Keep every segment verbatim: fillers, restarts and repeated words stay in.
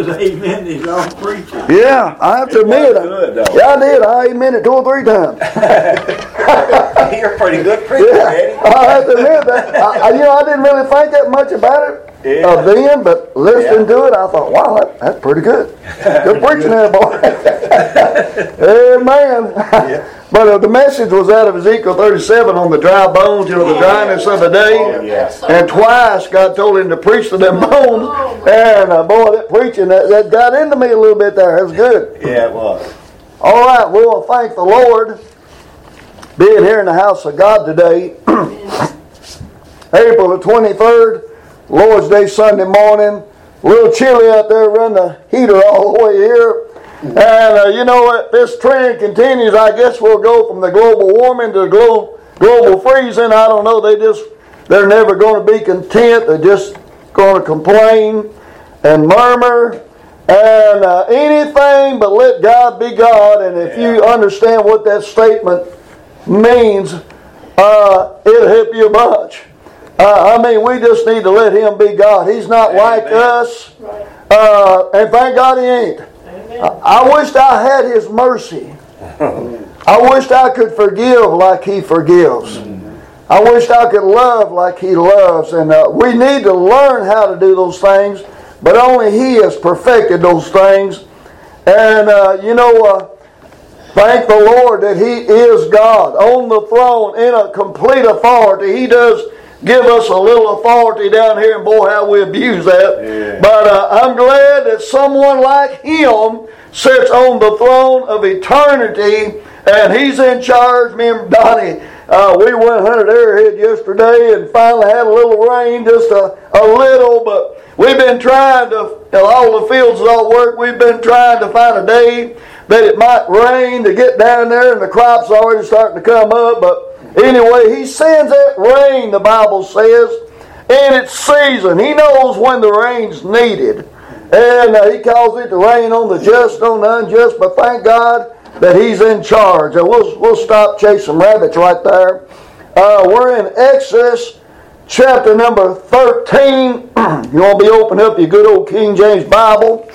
was amen his own preaching. Yeah, I have to admit. Good, though. Yeah, I did. I amen it two or three times. You're a pretty good preacher, Yeah, Eddie. I have to admit that. I, I, you know, I didn't really think that much about it Yeah. uh, then, but listening Yeah. to it, I thought, wow, that, that's pretty good. Good preaching there, boy. Amen. Yeah. But uh, the message was out of Ezekiel thirty-seven on the dry bones, you know, the dryness of the day. Oh, yeah. And twice God told him to preach to them bones. And uh, boy, that preaching, that, that got into me a little bit there. It was good. Yeah, it was. All right, we want to thank the Lord being here in the house of God today. April the twenty-third, Lord's Day Sunday morning. A little chilly out there, run the heater all the way here. And uh, you know what, this trend continues. I guess we'll go from the global warming to the glo- global freezing. I don't know, they just, they're never going to be content. They're just going to complain and murmur. And uh, anything but let God be God. And if Yeah. you understand what that statement means, uh, it'll help you a bunch. Uh, I mean, we just need to let Him be God. He's not Amen. like us. Uh, and thank God He ain't. I, I wished I had His mercy. I wished I could forgive like He forgives. I wished I could love like He loves. And uh, we need to learn how to do those things. But only He has perfected those things. And, uh, you know, uh, thank the Lord that He is God on the throne in a complete authority. He does give us a little authority down here, and boy, how we abuse that. Yeah. But uh, I'm glad that someone like Him sits on the throne of eternity, and He's in charge. Me and Donnie, uh, we went and hunted Arrowhead yesterday and finally had a little rain, just a, a little, but we've been trying to, you know, all the fields all work, we've been trying to find a day that it might rain to get down there, and the crops are already starting to come up. But anyway, He sends that rain, the Bible says, in its season. He knows when the rain's needed. And uh, He calls it to rain on the just, on the unjust. But thank God that He's in charge. Uh, we'll, we'll stop chasing rabbits right there. Uh, we're in Exodus chapter number thirteen. You want to be open up your good old King James Bible.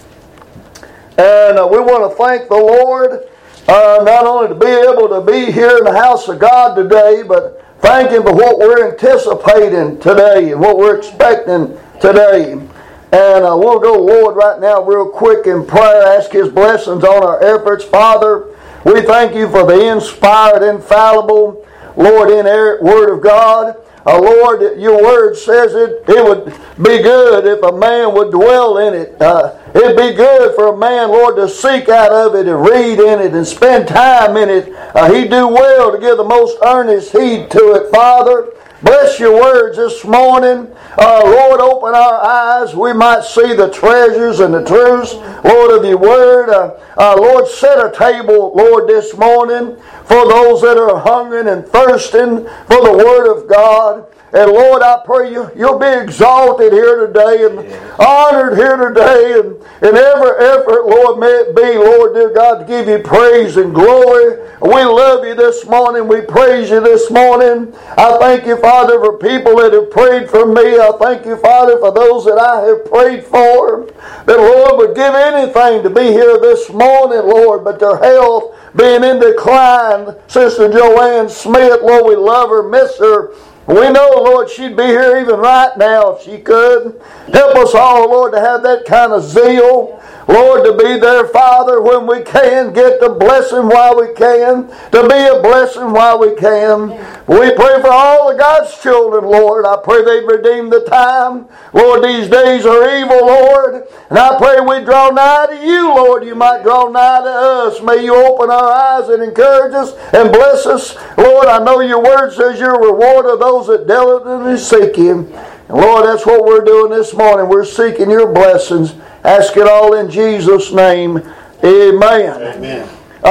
And uh, we want to thank the Lord uh, not only to be able to be here in the house of God today, but thank Him for what we're anticipating today and what we're expecting today. And uh, we'll go, Lord, right now real quick in prayer, ask His blessings on our efforts. Father, we thank You for the inspired, infallible, Lord, inerrant Word of God. Uh, Lord, Your Word says it, it would be good if a man would dwell in it. Uh, it'd be good for a man, Lord, to seek out of it and read in it and spend time in it. Uh, he'd do well to give the most earnest heed to it, Father. Bless Your words this morning. Uh, Lord, open our eyes. We might see the treasures and the truths, Lord, of Your Word. Uh, uh, Lord, set a table, Lord, this morning for those that are hungering and thirsting for the Word of God. And Lord, I pray you, You'll be exalted here today and yeah. honored here today. And in every effort, Lord, may it be, Lord, dear God, to give You praise and glory. We love You this morning. We praise You this morning. I thank You, Father, for people that have prayed for me. I thank You, Father, for those that I have prayed for. That, Lord, would give anything to be here this morning, Lord, but their health being in decline. Sister Joanne Smith, Lord, we love her, miss her. We know, Lord, she'd be here even right now if she could. Help us all, Lord, to have that kind of zeal. Lord, to be there, Father, when we can. Get the blessing while we can. To be a blessing while we can. We pray for all of God's children, Lord. I pray they've redeemed the time. Lord, these days are evil, Lord. And I pray we draw nigh to You, Lord. You might draw nigh to us. May You open our eyes and encourage us and bless us. Lord, I know Your word says You're a reward of those that diligently seek You. And Lord, that's what we're doing this morning. We're seeking Your blessings. Ask it all in Jesus' name. Amen. Amen.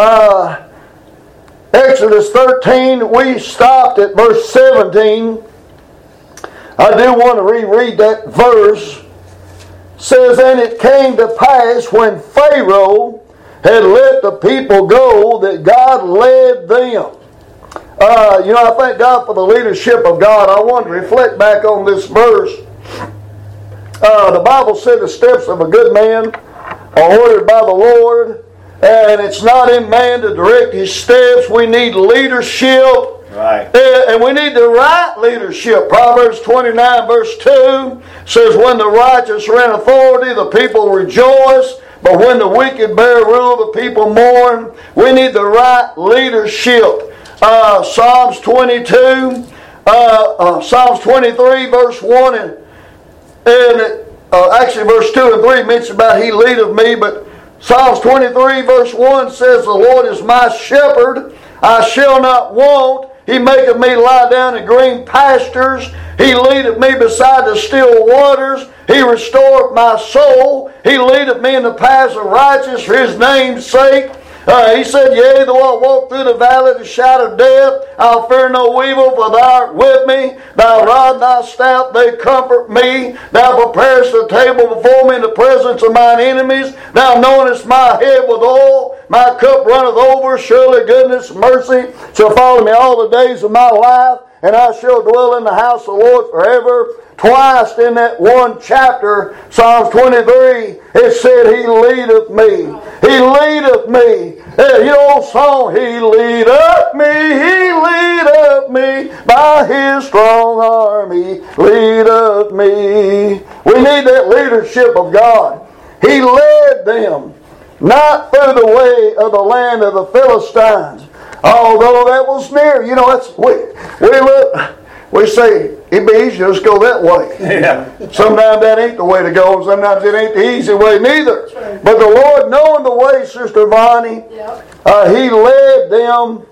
Uh, Exodus thirteen, we stopped at verse seventeen. I do want to reread that verse. It says, and it came to pass when Pharaoh had let the people go that God led them. Uh, you know, I thank God for the leadership of God. I want to reflect back on this verse. Uh, the Bible said the steps of a good man are ordered by the Lord, and it's not in man to direct his steps. We need leadership. Right. And we need the right leadership. Proverbs twenty-nine verse two says, when the righteous are in authority, the people rejoice. But when the wicked bear rule, the people mourn. We need the right leadership. Uh, Psalms twenty-two, uh, uh, Psalms twenty-three verse one and, and uh, actually verse two and three mention about he leadeth me. But Psalms twenty-three verse one says, the Lord is my shepherd, I shall not want. He maketh me lie down in green pastures. He leadeth me beside the still waters. He restoreth my soul. He leadeth me in the paths of righteousness for His name's sake. Uh, he said, yea, though I walk through the valley of the shadow of death, I'll fear no evil, for thou art with me. Thy rod and thy staff, they comfort me. Thou preparest a table before me in the presence of mine enemies. Thou anointest my head with oil. My cup runneth over. Surely goodness and mercy shall follow me all the days of my life, and I shall dwell in the house of the Lord forever. Twice in that one chapter, Psalms twenty-three, it said, He leadeth me. He leadeth me. Hey, you know, song, He leadeth me, He leadeth me, by His strong arm He leadeth me. We need that leadership of God. He led them, not through the way of the land of the Philistines, although that was near. You know, that's we we look. We say, it'd be easier to just go that way. Yeah. Sometimes that ain't the way to go, and sometimes it ain't the easy way neither. But the Lord, knowing the way, Sister Vonnie, yep. uh, He led them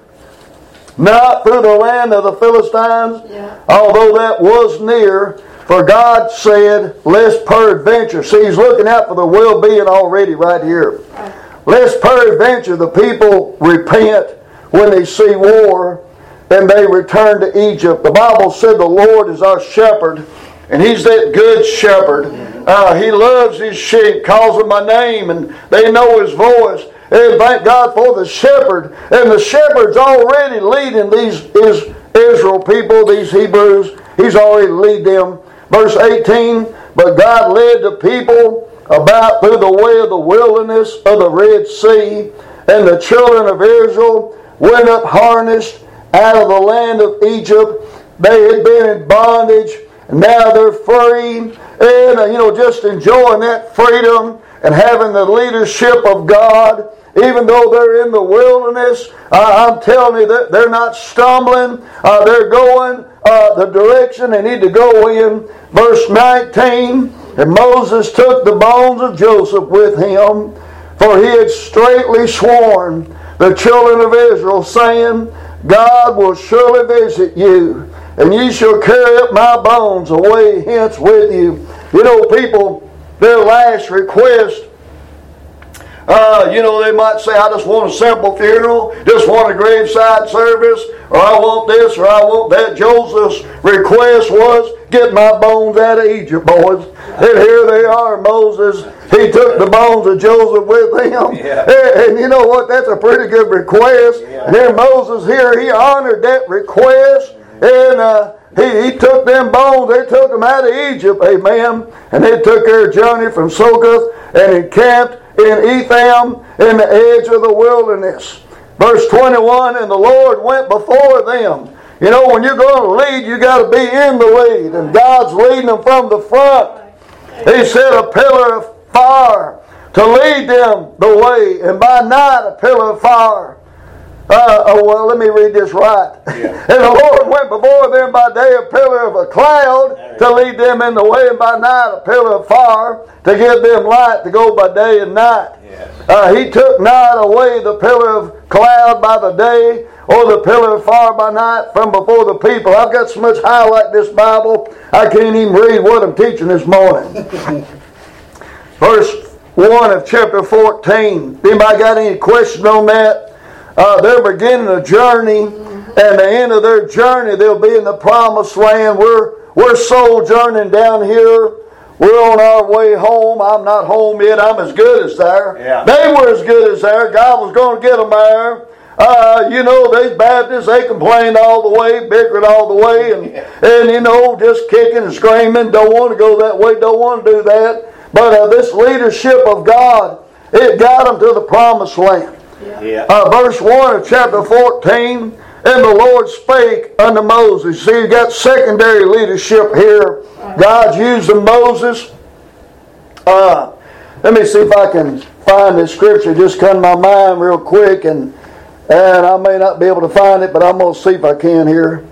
not through the land of the Philistines, yeah. although that was near. For God said, lest peradventure. See, He's looking out for the well-being already right here. Right. Lest peradventure the people repent when they see war, and they return to Egypt. The Bible said the Lord is our shepherd, and He's that good shepherd. Uh, he loves His sheep, calls them by name, and they know His voice. And thank God for the shepherd. And the shepherd's already leading these Israel people, these Hebrews. He's already leading them. Verse eighteen, but God led the people about through the way of the wilderness of the Red Sea, and the children of Israel went up harnessed out of the land of Egypt. They had been in bondage, and now they're free, and uh, you know, just enjoying that freedom and having the leadership of God. Even though they're in the wilderness, uh, I'm telling you that they're not stumbling. Uh, they're going uh, the direction they need to go in. Verse nineteen, and Moses took the bones of Joseph with him, for he had straitly sworn the children of Israel, saying, God will surely visit you, and ye shall carry up my bones away hence with you. You know, people, their last request, uh, you know, they might say, I just want a simple funeral, just want a graveside service, or I want this, or I want that. Joseph's request was, get my bones out of Egypt, boys. And here they are, Moses. He took the bones of Joseph with him. Yeah. And, and you know what? That's a pretty good request. Yeah. And then Moses here, he honored that request. And uh, he, he took them bones. They took them out of Egypt. Amen. And they took their journey from Succoth and encamped in Etham in the edge of the wilderness. Verse twenty-one, and the Lord went before them. You know, when you're going to lead, you got to be in the lead. And God's leading them from the front. He said a pillar of fire to lead them the way, and by night a pillar of fire. Uh, oh, well, let me read this right. Yeah. And the Lord went before them by day a pillar of a cloud to lead them in the way, and by night a pillar of fire to give them light to go by day and night. Yes. Uh, he took not away the pillar of cloud by the day, or the pillar of fire by night from before the people. I've got so much highlight this Bible, I can't even read what I'm teaching this morning. Verse one of chapter fourteen. Anybody got any question on that? Uh, they're beginning a journey, and at the end of their journey, they'll be in the promised land. We're, we're sojourning down here. We're on our way home. I'm not home yet. I'm as good as there. Yeah. They were as good as there. God was going to get them there. Uh, you know, these Baptists, they complained all the way, bickered all the way, and, and you know, just kicking and screaming, don't want to go that way, don't want to do that. But uh, this leadership of God, it got them to the promised land. Yeah. Uh, verse one of chapter fourteen, and the Lord spake unto Moses. See, you got secondary leadership here. God's using Moses. Uh, let me see if I can find this scripture. Just come to my mind real quick, and and I may not be able to find it, but I'm going to see if I can here.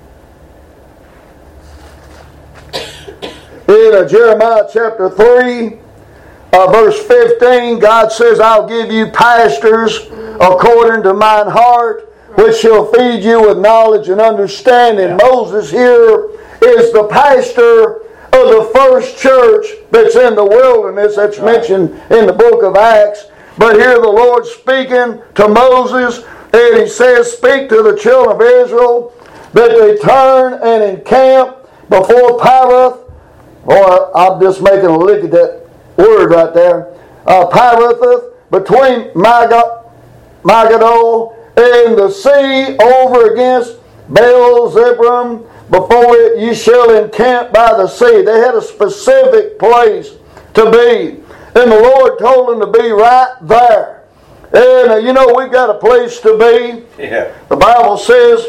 In uh, Jeremiah chapter three, uh, verse fifteen, God says, I'll give you pastors according to mine heart, which shall feed you with knowledge and understanding. Yeah. Moses here is the pastor of the first church that's in the wilderness, that's right. mentioned in the book of Acts. But here the Lord speaking to Moses, and He says, speak to the children of Israel that they turn and encamp before Pirath, or I'm just making a look at that word right there, uh, Pirath, between Magog, Magado and the sea over against Baal-zebub. Before it ye shall encamp by the sea. They had a specific place to be. And the Lord told them to be right there. And uh, you know, we've got a place to be. Yeah. The Bible says,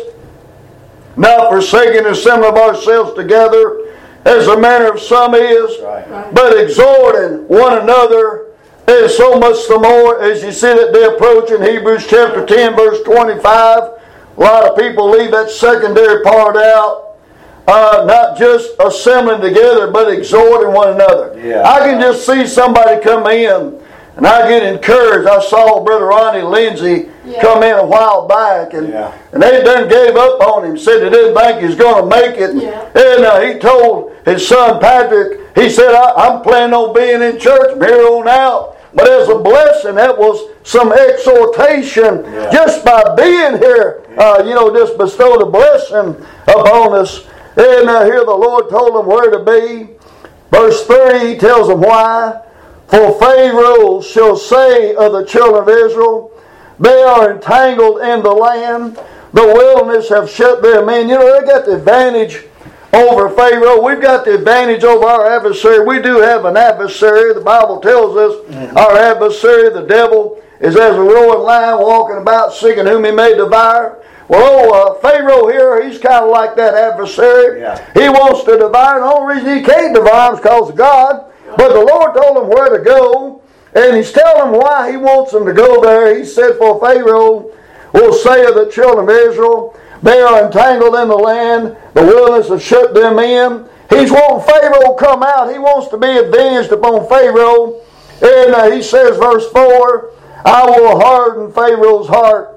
not forsaking the assembling of ourselves together, as the manner of some is, right. but exhorting one another, and so much the more as you see that day approaching. Hebrews chapter ten, verse twenty-five. A lot of people leave that secondary part out. Uh, not just assembling together, but exhorting one another. Yeah. I can just see somebody come in, and I get encouraged. I saw Brother Ronnie Lindsay yeah. come in a while back, and, yeah. and they done gave up on him, said they didn't think he was going to make it. Yeah. And uh, he told his son Patrick, he said, I, I'm planning on being in church from here on out. But as a blessing, that was some exhortation yeah. just by being here. Uh, you know, just bestowed a blessing upon us. And uh, here the Lord told them where to be. Verse three tells them why. For Pharaoh shall say of the children of Israel, they are entangled in the land. The wilderness have shut them in. You know, they got the advantage over Pharaoh. We've got the advantage over our adversary. We do have an adversary. The Bible tells us mm-hmm. our adversary, the devil, is as a roaring lion walking about, seeking whom he may devour. Well, uh, Pharaoh here, he's kind of like that adversary. Yeah. He wants to devour. The only reason he can't devour him is because of God. But the Lord told him where to go, and He's telling them why He wants them to go there. He said, for Pharaoh will say of the children of Israel, they are entangled in the land, the wilderness has shut them in. He's wanting Pharaoh to come out. He wants to be avenged upon Pharaoh. And uh, he says, verse four, I will harden Pharaoh's heart,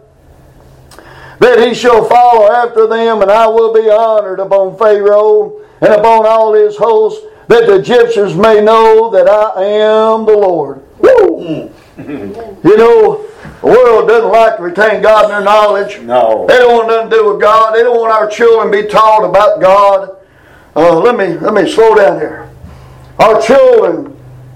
that he shall follow after them, and I will be honored upon Pharaoh and upon all his hosts, that the Egyptians may know that I am the Lord. Woo! You know, the world doesn't like to retain God in their knowledge. No. They don't want nothing to do with God. They don't want our children to be taught about God. Uh, let me let me slow down here. Our children,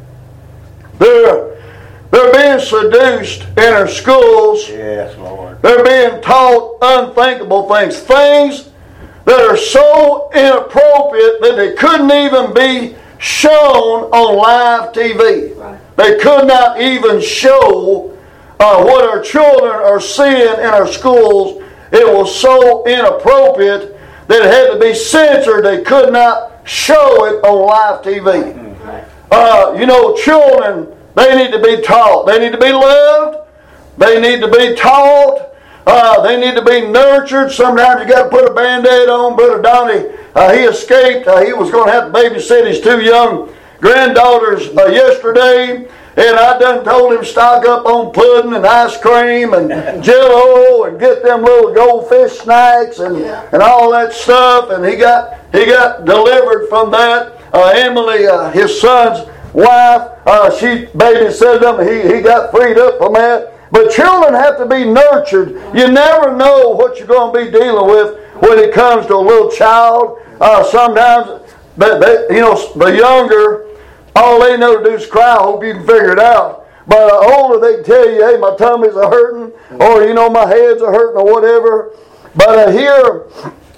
they're they're being seduced in our schools. Yes, Lord. They're being taught unthinkable things, things that are so inappropriate that they couldn't even be shown on live T V. Right. They could not even show uh, what our children are seeing in our schools. It was so inappropriate that it had to be censored. They could not show it on live T V. Right. Uh, you know, children, they need to be taught. They need to be loved. They need to be taught. Uh, they need to be nurtured. Sometimes you got to put a Band-Aid on. Brother Donnie, uh, he escaped. Uh, he was going to have to babysit his two young granddaughters uh, yesterday. And I done told him stock up on pudding and ice cream and Jell-O and get them little goldfish snacks and, and all that stuff. And he got he got delivered from that. Uh, Emily, uh, his son's wife, uh, she babysitted him. He, he got freed up from that. But children have to be nurtured. You never know what you're going to be dealing with when it comes to a little child. Uh, sometimes, they, they, you know, the younger, all they know to do is cry. I hope you can figure it out. But uh, older, they can tell you, hey, my tummy's a hurting, or, you know, my head's a hurting, or whatever. But uh, here,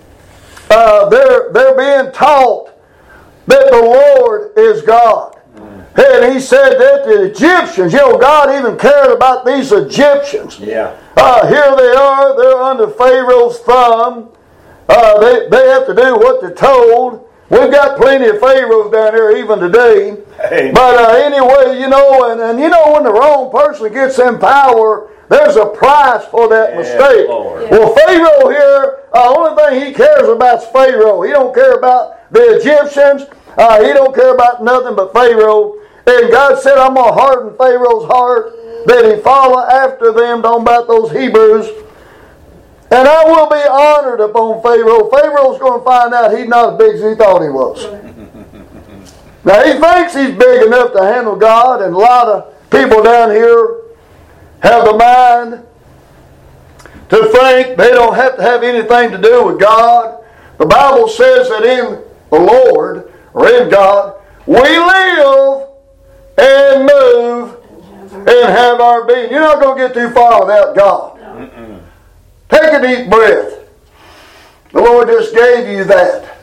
uh, they're, they're being taught that the Lord is God. And he said that the Egyptians, you know, God even cared about these Egyptians. Yeah. Uh, here they are, they're under Pharaoh's thumb. Uh, they, they have to do what they're told. We've got plenty of Pharaohs down here even today. Hey. But uh, anyway, you know, and, and you know when the wrong person gets in power, there's a price for that Yeah, mistake. Lord. Yeah. Well, Pharaoh here, the uh, only thing he cares about is Pharaoh. He don't care about the Egyptians. Uh, he don't care about nothing but Pharaoh. And God said, I'm going to harden Pharaoh's heart, that he follow after them, don't about those Hebrews. And I will be honored upon Pharaoh. Pharaoh's going to find out he's not as big as he thought he was. Now, he thinks he's big enough to handle God, and a lot of people down here have the mind to think they don't have to have anything to do with God. The Bible says that in the Lord, or in God, we live and move and have our being. You're not going to get too far without God. No. Take a deep breath. The Lord just gave you that.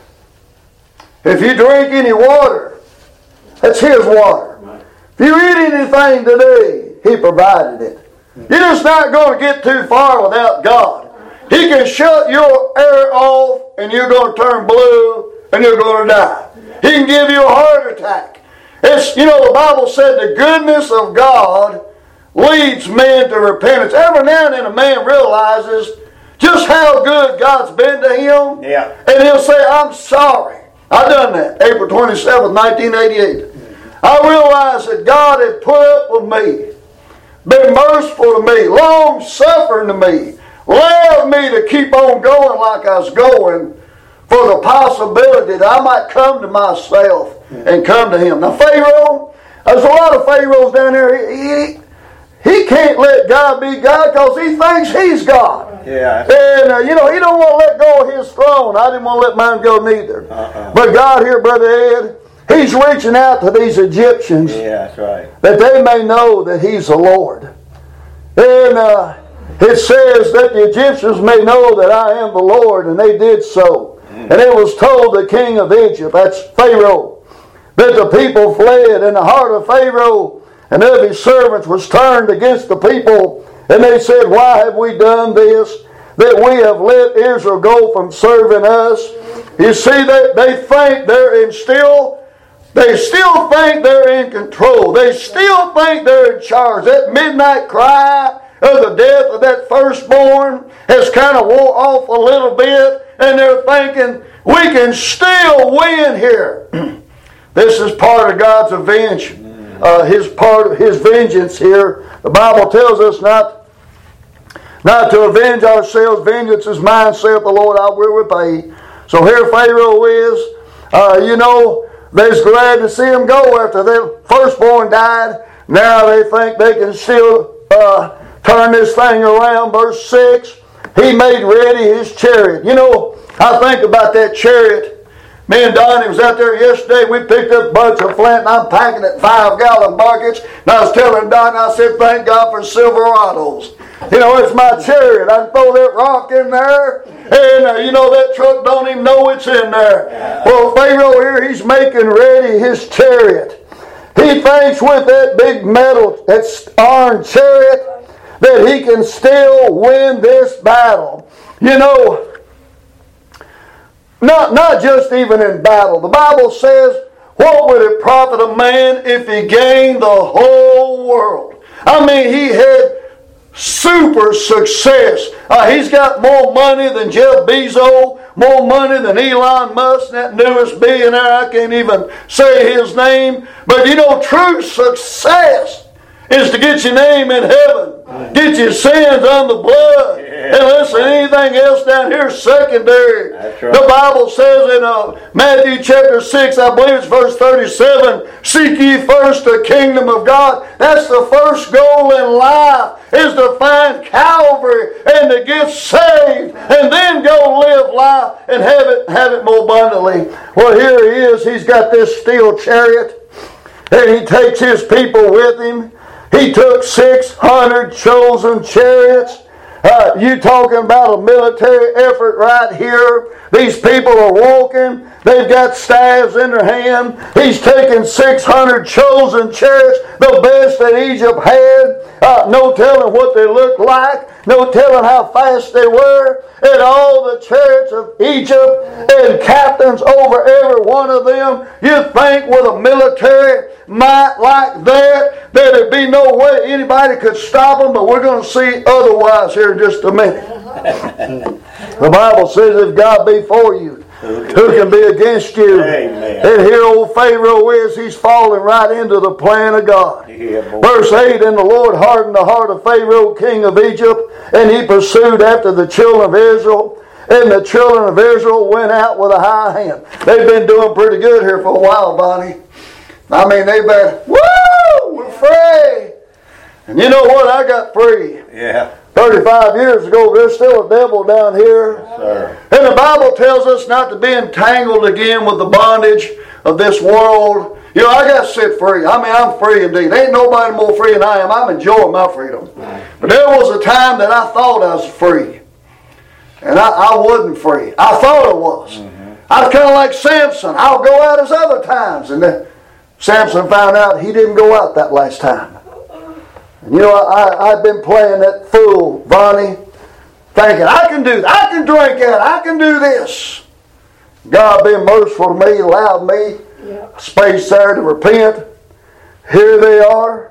If you drink any water, that's His water. If you eat anything today, He provided it. You're just not going to get too far without God. He can shut your air off and you're going to turn blue and you're going to die. He can give you a heart attack. It's, you know, the Bible said the goodness of God leads men to repentance. Every now and then a man realizes just how good God's been to him. Yeah. And he'll say, I'm sorry. I done that April twenty-seventh, nineteen eighty-eight. I realized that God had put up with me, been merciful to me, long-suffering to me, allowed me to keep on going like I was going, for the possibility that I might come to myself and come to Him. Now Pharaoh, there's a lot of Pharaohs down there. He, he, he can't let God be God because he thinks he's God. Yeah. And uh, you know, he don't want to let go of his throne. I didn't want to let mine go neither. Uh-uh. But God here, Brother Ed, He's reaching out to these Egyptians. Yeah, that's right. That they may know that He's the Lord. And uh, it says that the Egyptians may know that I am the Lord, and they did so. And it was told the king of Egypt, that's Pharaoh, that the people fled, and the heart of Pharaoh and of his servants was turned against the people. And they said, why have we done this, that we have let Israel go from serving us? You see, they, they think they're in still, they still think they're in control. They still think they're in charge. That midnight cry of the death of that firstborn has kind of wore off a little bit. And they're thinking, we can still win here. This is part of God's avenge, uh, His part of His vengeance here. The Bible tells us not, not to avenge ourselves. Vengeance is mine, saith the Lord, I will repay. So here Pharaoh is. Uh, you know, they're glad to see him go after their firstborn died. Now they think they can still uh, turn this thing around. Verse six. He made ready his chariot. You know, I think about that chariot. Me and Donnie was out there yesterday. We picked up a bunch of flint, and I'm packing it five-gallon buckets. And I was telling Donnie, I said, thank God for Silverados. You know, it's my chariot. I can throw that rock in there, and uh, you know, that truck don't even know it's in there. Well, Pharaoh here, he's making ready his chariot. He thinks with that big metal, that iron chariot, that he can still win this battle. You know, not, not just even in battle. The Bible says, what would it profit a man if he gained the whole world? I mean, he had super success. Uh, he's got more money than Jeff Bezos, more money than Elon Musk, that newest billionaire. I can't even say his name. But you know, true success is to get your name in heaven, get your sins on the blood, yeah. And listen, anything else down here is secondary. That's right. The Bible says in uh, Matthew chapter six, I believe it's verse thirty-seven, seek ye first the kingdom of God. That's the first goal in life, is to find Calvary and to get saved, and then go live life and have it, have it more abundantly. Well, here he is. He's got this steel chariot, and he takes his people with him. He took six hundred chosen chariots. Uh, you talking about a military effort right here. These people are walking. They've got staves in their hand. He's taken six hundred chosen chariots, the best that Egypt had. Uh, no telling what they looked like. No telling how fast they were. And all the chariots of Egypt and captains over every one of them. You think with a military might like that, that there'd be no way anybody could stop them, but we're going to see otherwise here in just a minute. The Bible says if God be for you, who can be against you? Amen. And here old Pharaoh is, he's falling right into the plan of God. Yeah, Verse eight, and the Lord hardened the heart of Pharaoh, king of Egypt, and he pursued after the children of Israel. And the children of Israel went out with a high hand. They've been doing pretty good here for a while, Bonnie. I mean, they've been, woo, we're free. And you know what? I got free. Yeah. thirty-five years ago, there's still a devil down here. Yes, sir. And the Bible tells us not to be entangled again with the bondage of this world. You know, I got set free. I mean, I'm free indeed. Ain't nobody more free than I am. I'm enjoying my freedom. But there was a time that I thought I was free. And I, I wasn't free. I thought I was. Mm-hmm. I was kind of like Samson. I'll go out as other times. And then Samson found out he didn't go out that last time. And you know, I, I've been playing that fool, Vonnie, thinking, I can do that. I can drink that. I can do this. God being merciful to me, allowed me yeah. space there to repent. Here they are.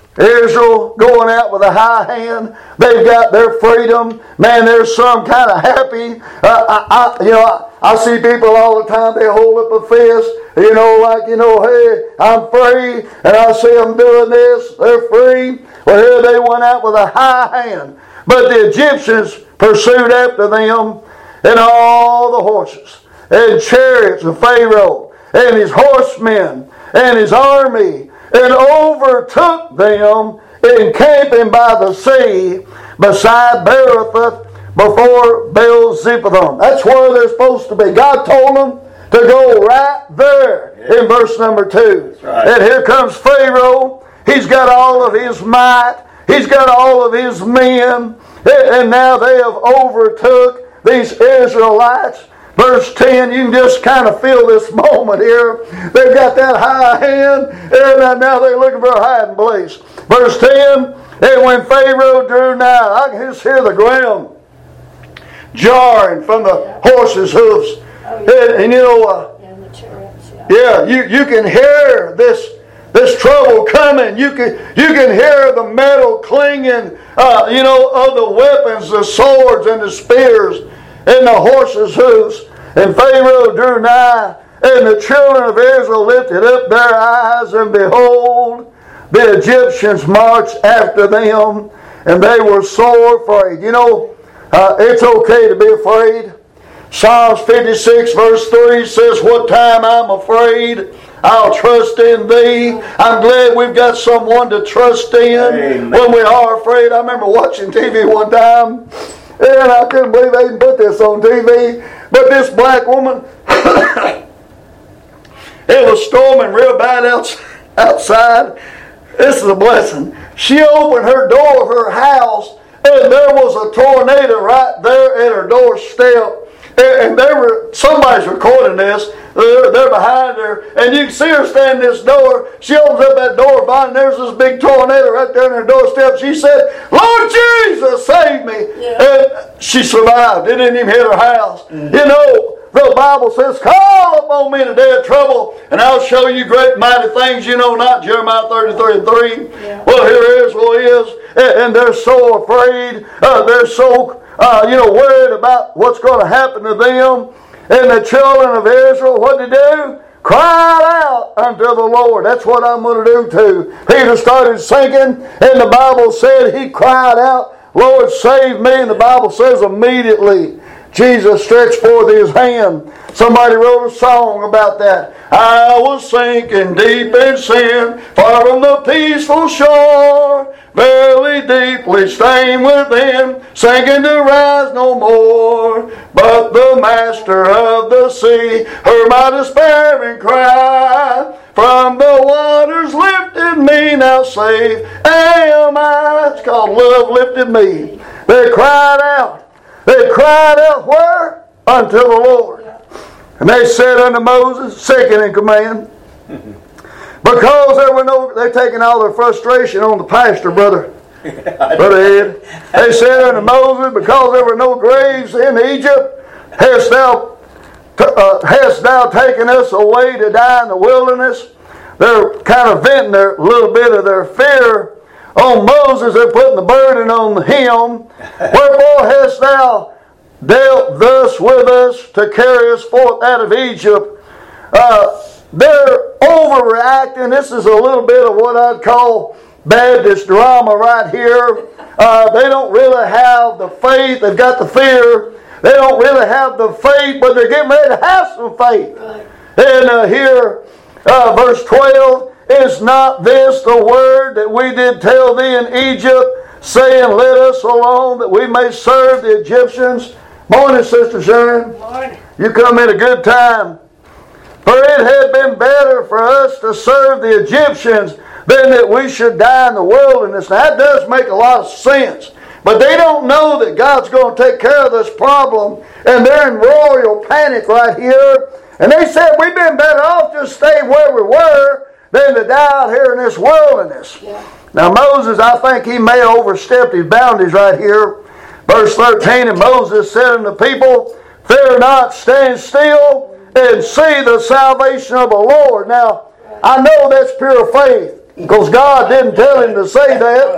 Israel going out with a high hand. They've got their freedom. Man, there's some kind of happy. Uh, I, I, you know, I, I see people all the time. They hold up a fist. You know, like, you know, hey, I'm free. And I see them doing this. They're free. Well, here they went out with a high hand. But the Egyptians pursued after them and all the horses and chariots of Pharaoh and his horsemen and his army, and overtook them encamping by the sea beside Berothah before Baal-Zephotham. That's where they're supposed to be. God told them to go right there yeah. in verse number two. Right. And here comes Pharaoh. He's got all of his might. He's got all of his men. And now they have overtook these Israelites. Verse ten, you can just kind of feel this moment here. They've got that high hand, and now they're looking for a hiding place. Verse ten, and when Pharaoh drew nigh, I can just hear the ground jarring from the horses' hooves. Oh, yeah. and, and you know, uh, yeah, the chariots, yeah. yeah, you, you can hear this this trouble coming. You can you can hear the metal clinging, uh, you know, of the weapons, the swords and the spears, and the horses' hooves. And Pharaoh drew nigh, and the children of Israel lifted up their eyes, and behold, the Egyptians marched after them, and they were sore afraid. You know, uh, it's okay to be afraid. Psalms fifty-six verse three says, what time I'm afraid, I'll trust in thee. I'm glad we've got someone to trust in Amen. When we are afraid. I remember watching T V one time, and I couldn't believe they even put this on T V. But this black woman, it was storming real bad outside. This is a blessing. She opened her door of her house, and there was a tornado right there at her doorstep. And they were, somebody's recording this. They're, they're behind her, and you can see her stand in this door. She opens up that door, and there's this big tornado right there in her doorstep. She said, Lord Jesus, save me. Yeah. And she survived. It didn't even hit her house. Mm-hmm. You know, the Bible says, call upon me in the day of trouble, and I'll show you great mighty things you know not. Jeremiah thirty-three and three. Yeah. Well, here Israel is, and they're so afraid. Uh, they're so Uh, you know, worried about what's going to happen to them. And the children of Israel, what did they do? Cried out unto the Lord. That's what I'm going to do too. Peter started sinking, and the Bible said he cried out, Lord, save me. And the Bible says immediately Jesus stretched forth his hand. Somebody wrote a song about that. I was sinking deep in sin, far from the peaceful shore, verily deeply stained within, sinking to rise no more. But the master of the sea heard my despairing cry, From the waters lifted me, now safe am I. It's called Love Lifted Me. They cried out. They cried out where? Unto the Lord. And they said unto Moses, second in command, because there were no, they're taking all their frustration on the pastor, brother. Brother Ed. They said unto Moses, because there were no graves in Egypt, hast thou, uh, hast thou taken us away to die in the wilderness? They're kind of venting their little bit of their fear on Moses. They're putting the burden on him. Wherefore hast thou dealt thus with us to carry us forth out of Egypt? Uh, they're overreacting. This is a little bit of what I'd call Baptist drama right here. Uh, they don't really have the faith. They've got the fear. They don't really have the faith, but they're getting ready to have some faith. And uh, here, uh, verse twelve, is not this the word that we did tell thee in Egypt, saying, let us alone that we may serve the Egyptians? Morning, Sister Sharon. Morning. You come in a good time. For it had been better for us to serve the Egyptians than that we should die in the wilderness. Now that does make a lot of sense. But they don't know that God's going to take care of this problem. And they're in royal panic right here. And they said, we've been better off just staying where we were than to die out here in this wilderness. Yeah. Now Moses, I think he may have overstepped his boundaries right here. Verse thirteen, and Moses said unto the people, fear not, stand still, and see the salvation of the Lord. Now, I know that's pure faith, because God didn't tell him to say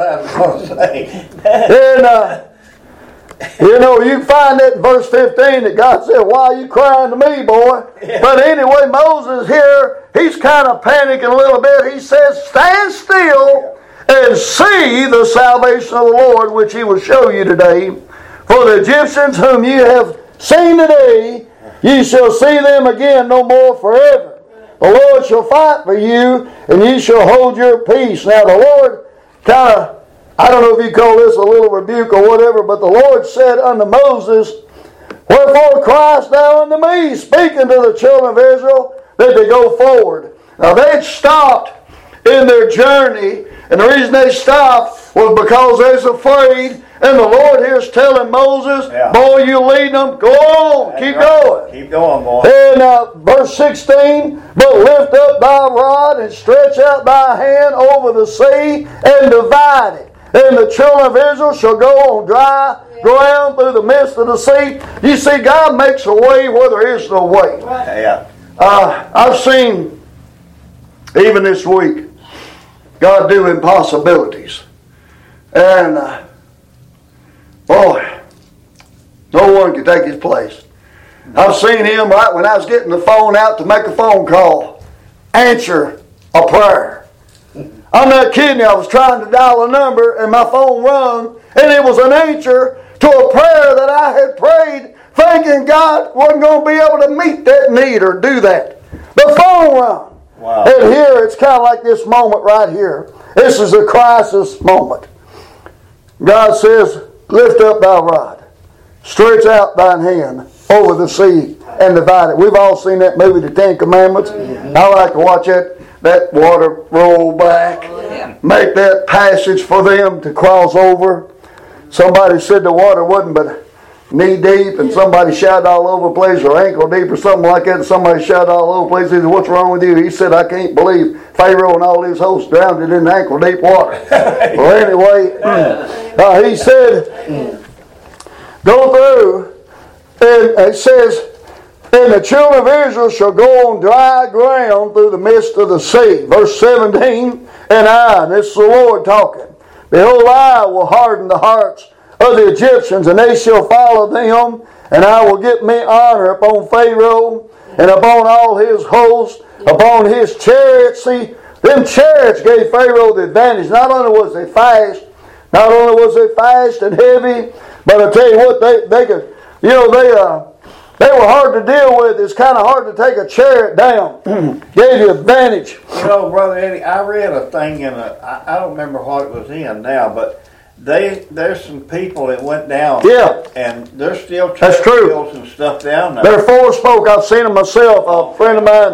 that. And, uh, you know, you can find that in verse fifteen that God said, why are you crying to me, boy? Yeah. But anyway, Moses here, he's kind of panicking a little bit. He says, stand still and see the salvation of the Lord, which he will show you today. For the Egyptians whom you have seen today, ye shall see them again no more forever. The Lord shall fight for you, and ye shall hold your peace. Now the Lord kind of, I don't know if you call this a little rebuke or whatever, but the Lord said unto Moses, wherefore criest thou unto me, speaking to the children of Israel, that they go forward. Now they had stopped in their journey, and the reason they stopped was because they was afraid. And the Lord here is telling Moses, yeah. boy, you lead them, go on, That's keep right. going. Keep going, boy. And uh, verse sixteen, but lift up thy rod and stretch out thy hand over the sea and divide it. And the children of Israel shall go on dry yeah. ground through the midst of the sea. You see, God makes a way where there is no way. Right. Yeah. Uh, I've seen, even this week, God do impossibilities. And, uh, boy, no one can take his place. I've seen him right when I was getting the phone out to make a phone call, answer a prayer. I'm not kidding you. I was trying to dial a number and my phone rung, and it was an answer to a prayer that I had prayed, thinking God wasn't going to be able to meet that need or do that. The phone rung. Wow. And here it's kind of like this moment right here. This is a crisis moment. God says, lift up thy rod, stretch out thine hand over the sea and divide it. We've all seen that movie, The Ten Commandments. Mm-hmm. I like to watch that, that water roll back, yeah. make that passage for them to cross over. Somebody said the water wasn't but knee deep, and somebody shouted all over the place, or ankle deep or something like that, and somebody shouted all over the place. He said, what's wrong with you? He said, I can't believe Pharaoh and all his hosts drowned in ankle deep water. Well, anyway, uh, he said, go through, and it says, and the children of Israel shall go on dry ground through the midst of the sea. Verse seventeen, and I, and this is the Lord talking, behold, I will harden the hearts of the Egyptians, and they shall follow them, and I will get me honor upon Pharaoh, and upon all his hosts, upon his chariots. See, them chariots gave Pharaoh the advantage. Not only was they fast, not only was they fast and heavy, but I tell you what, they, they could, you know, they uh, they were hard to deal with. It's kind of hard to take a chariot down. Gave you advantage. You know, Brother Eddie, I read a thing in a, I, I don't remember what it was in now, but They there's some people that went down, yeah, and they're still That's true. and stuff down there. They're four spoke. I've seen them myself. A friend of mine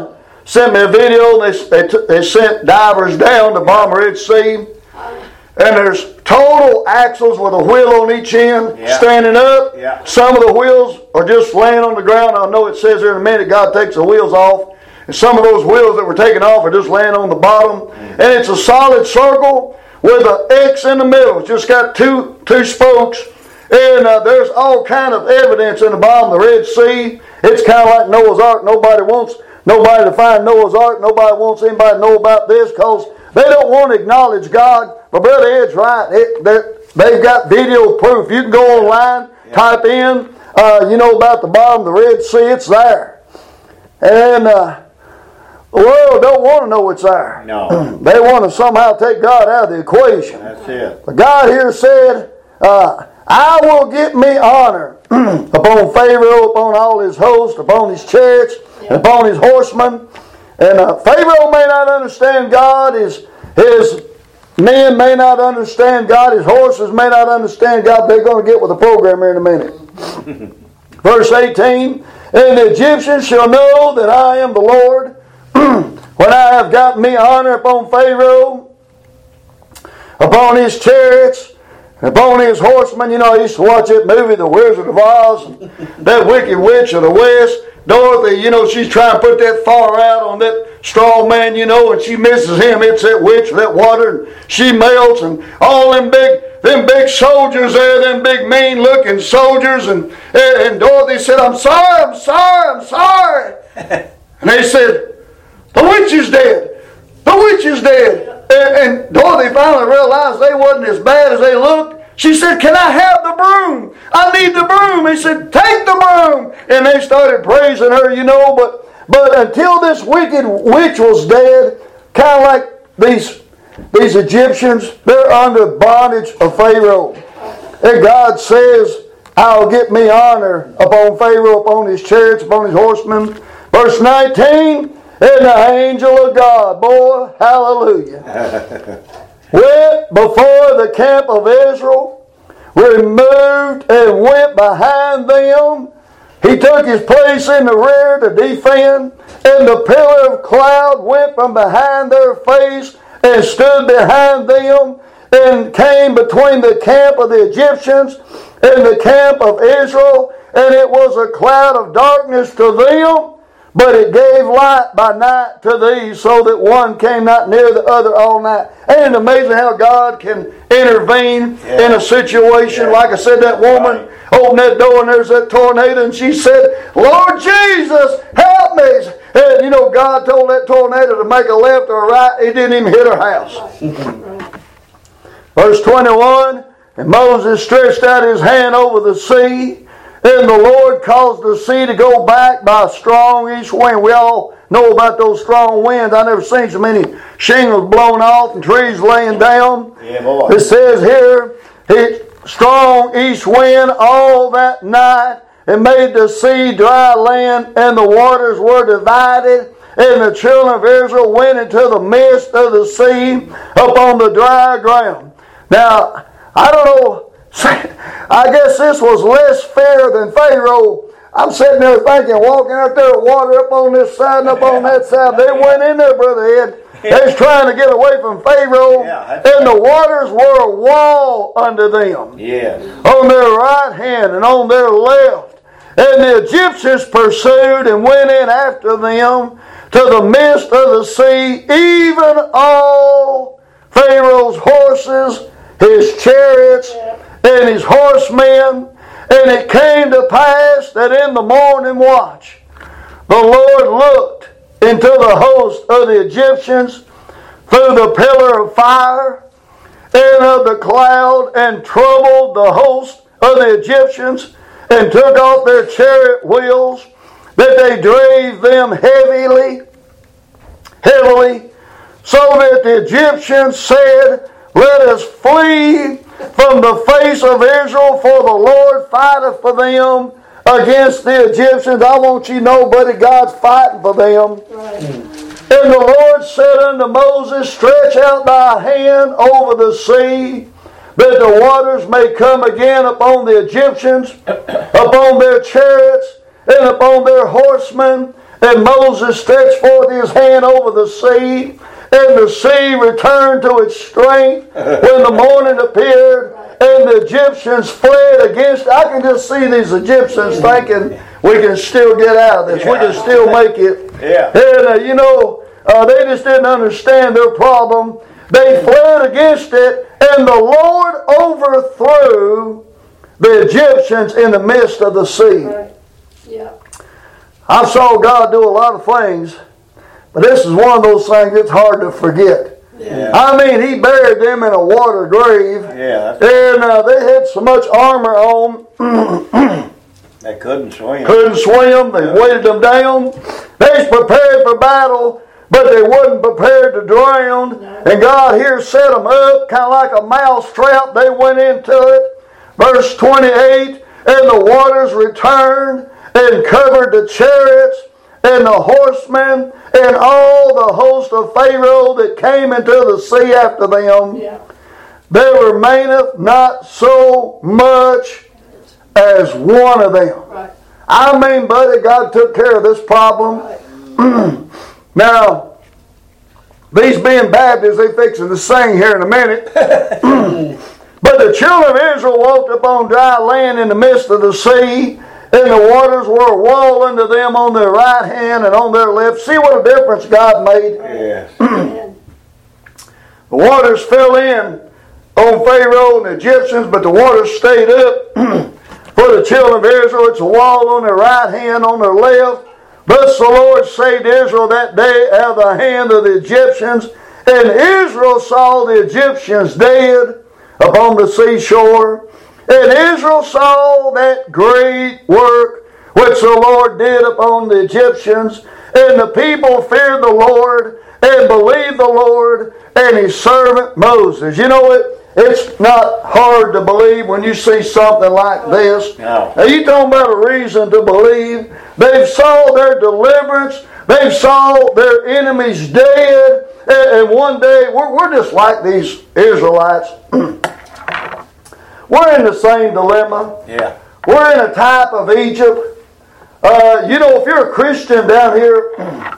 sent me a video. They, they, t- they sent divers down to bomb the Red Sea. And there's total axles with a wheel on each end, yeah. standing up. Yeah. Some of the wheels are just laying on the ground. I know it says there in a minute God takes the wheels off. And some of those wheels that were taken off are just laying on the bottom. And it's a solid circle with an X in the middle. It's just got two two spokes. And uh, there's all kind of evidence in the bottom of the Red Sea. It's kind of like Noah's Ark. Nobody wants nobody to find Noah's Ark. Nobody wants anybody to know about this because they don't want to acknowledge God. But Brother Ed's right. It, they've got video proof. You can go online, yeah. type in, uh, you know, about the bottom of the Red Sea. It's there. And uh, the world don't want to know it's there. No. They want to somehow take God out of the equation. That's it. But God here said, uh, I will get me honor upon Pharaoh, upon all his host, upon his chariots, yeah. and upon his horsemen. And uh, Pharaoh may not understand God. His, his men may not understand God. His horses may not understand God. They're going to get with the program here in a minute. Verse eighteen, and the Egyptians shall know that I am the Lord when I have gotten me honor upon Pharaoh, upon his chariots, upon his horsemen. You know, I used to watch that movie, The Wizard of Oz, and that wicked witch of the West. Dorothy, you know, she's trying to put that far out on that strong man, you know, and she misses him. It's that witch, that water, and she melts, and all them big, them big soldiers there, them big mean-looking soldiers, and, and Dorothy said, I'm sorry, I'm sorry, I'm sorry. And they said, the witch is dead. The witch is dead. And, and Dorothy finally realized they wasn't as bad as they looked. She said, can I have the broom? I need the broom. He said, take the broom. And they started praising her, you know. But but until this wicked witch was dead, kind of like these, these Egyptians, they're under bondage of Pharaoh. And God says, I'll get me honor upon Pharaoh, upon his chariots, upon his horsemen. Verse nineteen, and the angel of God, boy, hallelujah, went before the camp of Israel, removed and went behind them. He took his place in the rear to defend, and the pillar of cloud went from behind their face and stood behind them and came between the camp of the Egyptians and the camp of Israel, and it was a cloud of darkness to them, but it gave light by night to these, so that one came not near the other all night. Ain't it amazing how God can intervene yeah. in a situation? Yeah. Like I said, that woman right. opened that door and there's that tornado, and she said, Lord Jesus, help me. And you know, God told that tornado to make a left or a right. It didn't even hit her house. Verse twenty-one, and Moses stretched out his hand over the sea, and the Lord caused the sea to go back by a strong east wind. We all know about those strong winds. I never seen so many shingles blown off and trees laying down. Yeah, boy. It says here, it, strong east wind all that night, and made the sea dry land, and the waters were divided. And the children of Israel went into the midst of the sea upon the dry ground. Now, I don't know. I guess this was less fair than Pharaoh. I'm sitting there thinking, walking out there with water up on this side and up on that side. They went in there, Brother Ed. They was trying to get away from Pharaoh. Yeah, and the waters were a wall unto them. Yes. On their right hand and on their left. And the Egyptians pursued and went in after them to the midst of the sea, even all Pharaoh's horses, his chariots, and his horsemen. And it came to pass that in the morning watch the Lord looked into the host of the Egyptians through the pillar of fire and of the cloud, and troubled the host of the Egyptians, and took off their chariot wheels, that they drave them heavily, heavily, so that the Egyptians said, let us flee from the face of Israel, for the Lord fighteth for them against the Egyptians. I want you to know, buddy, God's fighting for them. Right. And the Lord said unto Moses, stretch out thy hand over the sea, that the waters may come again upon the Egyptians, upon their chariots, and upon their horsemen, And Moses stretched forth his hand over the sea, and the sea returned to its strength when the morning appeared, and the Egyptians fled against it. I can just see these Egyptians thinking, we can still get out of this. We can still make it. Yeah. And, uh, you know, uh, they just didn't understand their problem. They fled against it, and the Lord overthrew the Egyptians in the midst of the sea. Right. Yeah. I saw God do a lot of things, but this is one of those things that's hard to forget. Yeah. I mean, He buried them in a water grave, Yeah. and uh, they had so much armor on, They couldn't swim. couldn't swim, they weighted them down. They was prepared for battle, but they wasn't prepared to drown. And God here set them up, kind of like a mouse trap. They went into it. Verse twenty-eight, and the waters returned and covered the chariots and the horsemen and all the host of Pharaoh that came into the sea after them. Yeah. There remaineth not so much as one of them. Right. I mean, buddy, God took care of this problem. Right. Now, these being Baptists, they fixing to sing here in a minute. But the children of Israel walked upon dry land in the midst of the sea, and the waters were a wall unto them on their right hand and on their left. See what a difference God made? Yes. Amen. The waters fell in on Pharaoh and the Egyptians, but the waters stayed up. For the children of Israel, it's a wall on their right hand, on their left. Thus the Lord saved Israel that day out of the hand of the Egyptians. And Israel saw the Egyptians dead upon the seashore. And Israel saw that great work which the Lord did upon the Egyptians. And the people feared the Lord and believed the Lord and His servant Moses. You know it. It's not hard to believe when you see something like this. No. Now you talking about a reason to believe. They've saw their deliverance. They've saw their enemies dead. And one day, we're, we're just like these Israelites. We're in the same dilemma. Yeah. We're in a type of Egypt. Uh, you know, if you're a Christian down here,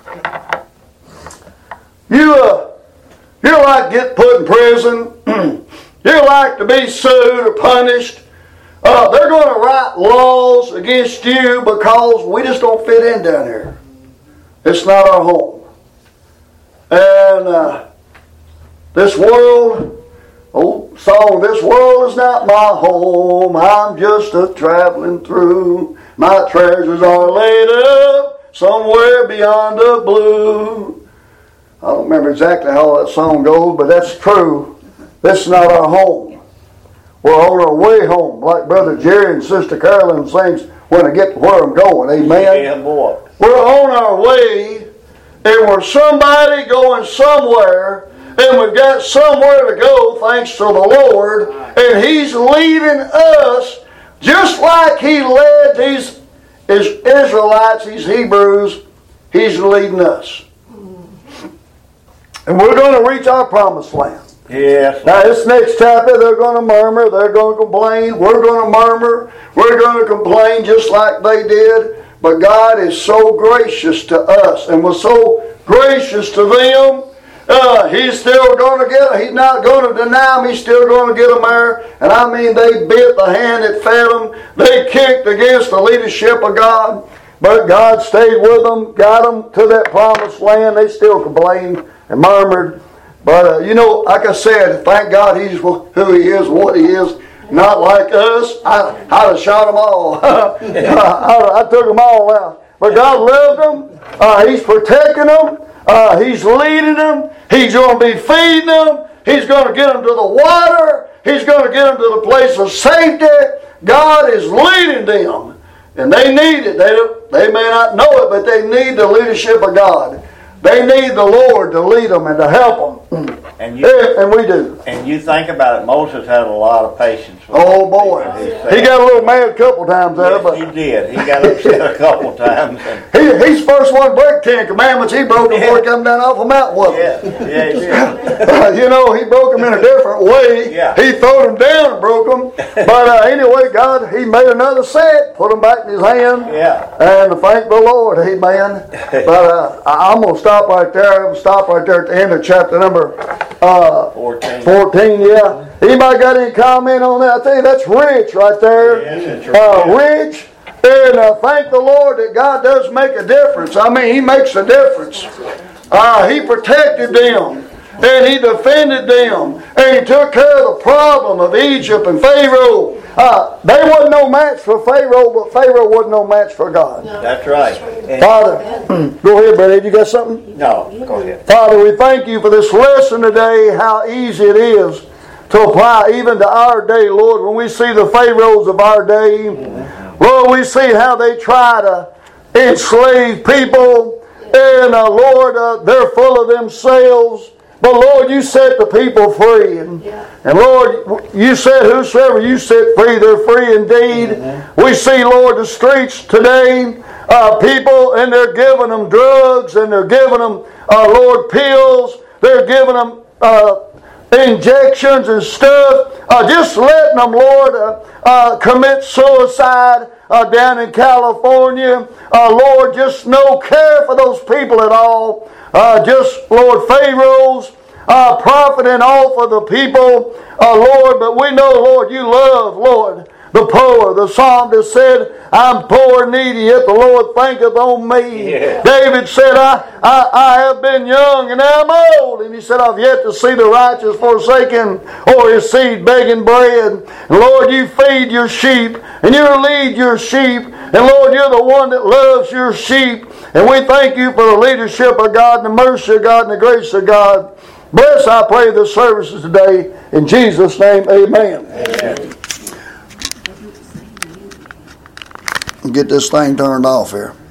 you, uh, you're like get put in prison. You're like to be sued or punished. Uh, they're going to write laws against you because we just don't fit in down here. It's not our home. And uh, this world, old song, this world is not my home. I'm just a traveling through. My treasures are laid up somewhere beyond the blue. I don't remember exactly how that song goes, but that's true. This is not our home. We're on our way home, like Brother Jerry and Sister Carolyn sings, when I get to where I'm going. Amen. Yeah, boy. We're on our way, and we're somebody going somewhere, and we've got somewhere to go thanks to the Lord, and He's leading us just like He led these His Israelites, these Hebrews. He's leading us. And we're going to reach our promised land. Yes. Now this next chapter, they're going to murmur, they're going to complain, we're going to murmur, we're going to complain just like they did. But God is so gracious to us and was so gracious to them. Uh, he's still going to get, He's not going to deny them, He's still going to get them there. And I mean, they bit the hand that fed them. They kicked against the leadership of God. But God stayed with them, got them to that promised land. They still complained and murmured. But, uh, you know, like I said, thank God He's who He is, what He is. Not like us. I, I'd have shot them all. I, I took them all out. But God loved them. Uh, he's protecting them. Uh, he's leading them. He's going to be feeding them. He's going to get them to the water. He's going to get them to the place of safety. God is leading them. And they need it. They, they may not know it, but they need the leadership of God. They need the Lord to lead them and to help them. And you, Yeah, and we do. and you think about it, Moses had a lot of patience. with Oh boy, people. he got a little mad a couple times there, Yes, but he did. He got upset a couple times. And, he, he's the first one to break Ten Commandments. He broke them before he come down off a mountain with them. yeah, yeah, he did. Uh, you know, he broke them in a different way. Yeah. He threw them down and broke them. But uh, anyway, God, he made another set, put them back in his hand. Yeah. And thank the Lord, amen. But uh, I- I'm going to stop right there. I'm going to stop right there at the end of chapter number uh, fourteen. fourteen, yeah. Anybody got any comment on that? I tell you, that's rich right there. Yes, it's Uh, rich. rich. And uh, thank the Lord that God does make a difference. I mean, He makes a difference. Uh, he protected them. And He defended them. And He took care of the problem of Egypt and Pharaoh. Uh, they wasn't no match for Pharaoh, but Pharaoh wasn't no match for God. That's right. And, Father, go ahead, brother. You got something? no, go ahead. Father, we thank You for this lesson today, how easy it is to apply even to our day, Lord. When we see the Pharaohs of our day, Lord, we see how they try to enslave people. And uh, Lord, uh, they're full of themselves. But Lord, You set the people free. And, and Lord, You said whosoever You set free, they're free indeed. Mm-hmm. We see, Lord, the streets today, uh, people, and they're giving them drugs, and they're giving them, uh, Lord, pills. They're giving them uh, injections and stuff. Uh, just letting them, Lord, uh, uh, commit suicide uh, down in California. Uh, Lord, just no care for those people at all. Uh, just, Lord, Pharaohs uh, profiting off of the people, uh, Lord. But we know, Lord, You love, Lord, the poor. The psalmist said, I'm poor and needy, yet the Lord thinketh on me. Yeah. David said, I, I, I have been young and now I'm old. And he said, I've yet to see the righteous forsaken or his seed begging bread. And Lord, You feed Your sheep and You lead Your sheep. And Lord, You're the one that loves Your sheep. And we thank You for the leadership of God and the mercy of God and the grace of God. Bless, I pray, the services today. In Jesus' name, amen. Amen. Get this thing turned off here.